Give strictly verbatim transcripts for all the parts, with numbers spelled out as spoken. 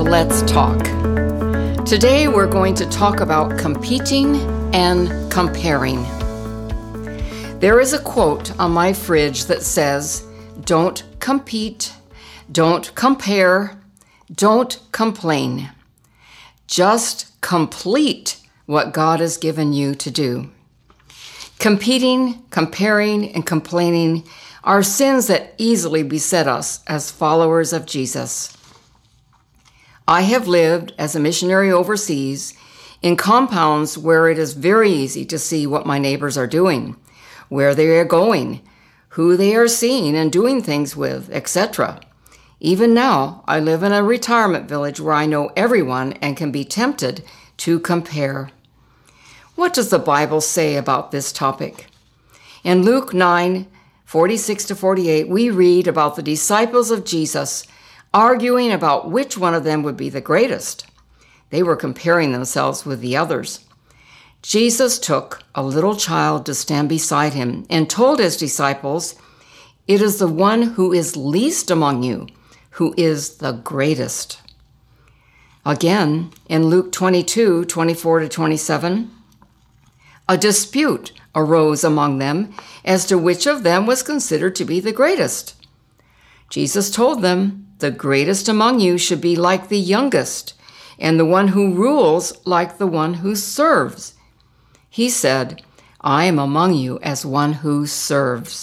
let's talk. Today we're going to talk about competing and comparing. There is a quote on my fridge that says, "Don't compete, don't compare, don't complain. Just complete what God has given you to do." Competing, comparing, and complaining are sins that easily beset us as followers of Jesus. I have lived as a missionary overseas in compounds where it is very easy to see what my neighbors are doing, where they are going, who they are seeing and doing things with, et cetera. Even now, I live in a retirement village where I know everyone and can be tempted to compare. What does the Bible say about this topic? In Luke nine, forty-six to forty-eight, we read about the disciples of Jesus arguing about which one of them would be the greatest. They were comparing themselves with the others. Jesus took a little child to stand beside him and told his disciples, "It is the one who is least among you who is the greatest." Again, in Luke twenty-two, twenty-four to twenty-seven, a dispute arose among them as to which of them was considered to be the greatest. Jesus told them, "The greatest among you should be like the youngest, and the one who rules like the one who serves." He said, "I am among you as one who serves."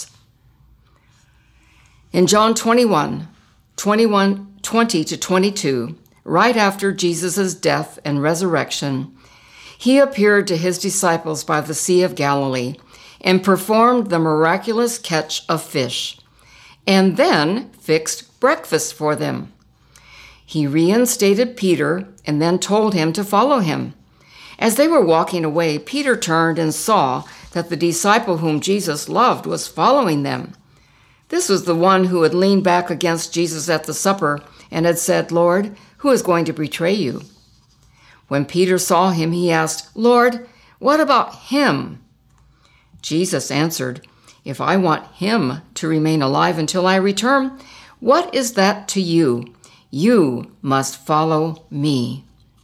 In John twenty-one, twenty-one, twenty to twenty-two, right after Jesus' death and resurrection, he appeared to his disciples by the Sea of Galilee and performed the miraculous catch of fish, and then fixed breakfast for them. He reinstated Peter and then told him to follow him. As they were walking away, Peter turned and saw that the disciple whom Jesus loved was following them. This was the one who had leaned back against Jesus at the supper and had said, "Lord, who is going to betray you?" When Peter saw him, he asked, "Lord, what about him?" Jesus answered, "If I want him to remain alive until I return, what is that to you? You must follow me."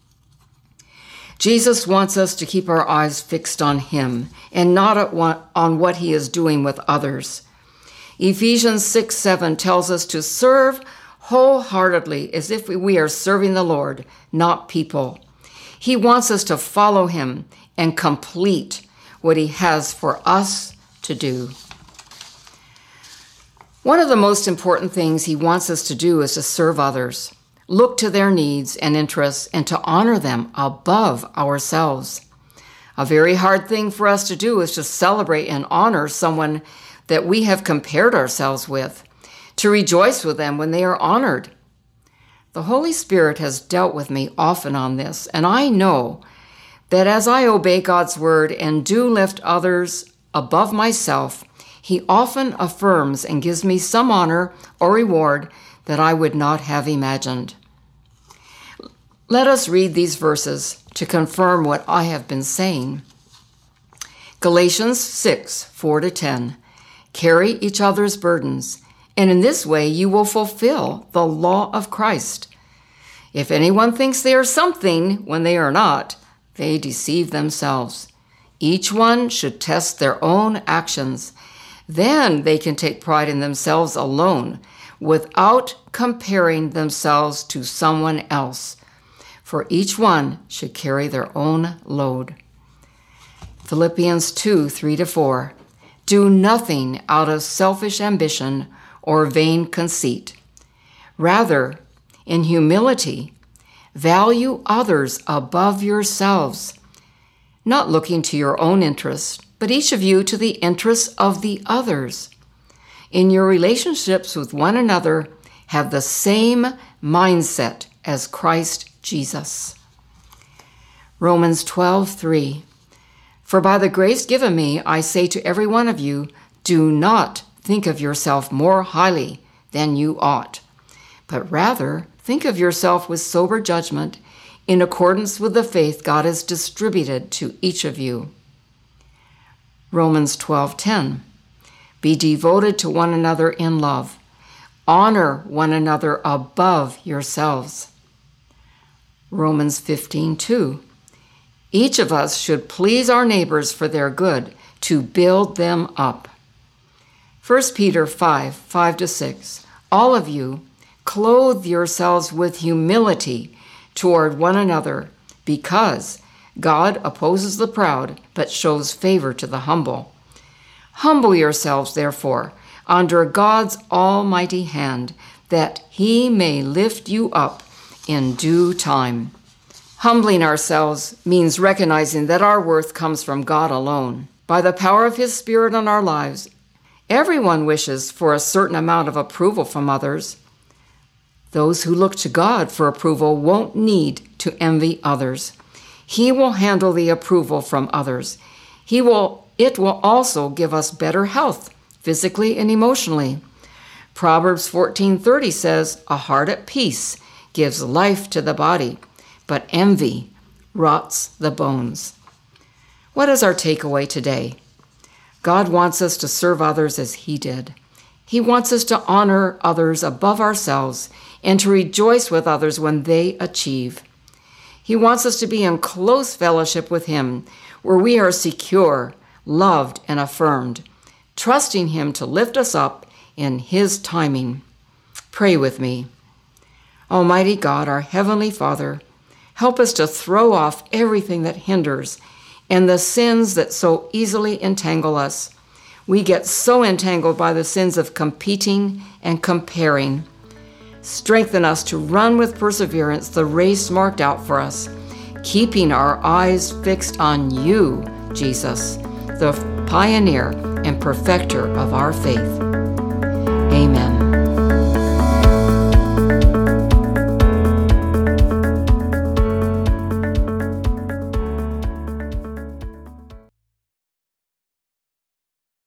Jesus wants us to keep our eyes fixed on him and not on what he is doing with others. Ephesians six seven tells us to serve wholeheartedly as if we are serving the Lord, not people. He wants us to follow him and complete what he has for us to do. One of the most important things he wants us to do is to serve others, look to their needs and interests, and to honor them above ourselves. A very hard thing for us to do is to celebrate and honor someone that we have compared ourselves with, to rejoice with them when they are honored. The Holy Spirit has dealt with me often on this, and I know that as I obey God's word and do lift others above myself, he often affirms and gives me some honor or reward that I would not have imagined. Let us read these verses to confirm what I have been saying. Galatians six, four to ten. Carry each other's burdens, and in this way you will fulfill the law of Christ. If anyone thinks they are something when they are not, they deceive themselves. Each one should test their own actions. Then they can take pride in themselves alone, without comparing themselves to someone else. For each one should carry their own load. Philippians two, three to four. Do nothing out of selfish ambition or vain conceit. Rather, in humility, value others above yourselves, not looking to your own interests, but each of you to the interests of the others. In your relationships with one another, have the same mindset as Christ Jesus. Romans twelve, three. For by the grace given me, I say to every one of you, do not think of yourself more highly than you ought, but rather think of yourself with sober judgment in accordance with the faith God has distributed to each of you. Romans twelve, ten. Be devoted to one another in love. Honor one another above yourselves. Romans fifteen two. Each of us should please our neighbors for their good, to build them up. First Peter five, five to six. All of you, clothe yourselves with humility toward one another, because God opposes the proud, but shows favor to the humble. Humble yourselves, therefore, under God's almighty hand, that he may lift you up in due time. Humbling ourselves means recognizing that our worth comes from God alone. By the power of his Spirit in our lives, everyone wishes for a certain amount of approval from others. Those who look to God for approval won't need to envy others. He will handle the approval from others. He will, it will also give us better health, physically and emotionally. Proverbs fourteen thirty says, "A heart at peace gives life to the body, but envy rots the bones." What is our takeaway today? God wants us to serve others as he did. He wants us to honor others above ourselves and to rejoice with others when they achieve. He wants us to be in close fellowship with him, where we are secure, loved, and affirmed, trusting him to lift us up in his timing. Pray with me. Almighty God, our Heavenly Father, help us to throw off everything that hinders and the sins that so easily entangle us. We get so entangled by the sins of competing and comparing. Strengthen us to run with perseverance the race marked out for us, keeping our eyes fixed on you, Jesus, the pioneer and perfecter of our faith. Amen.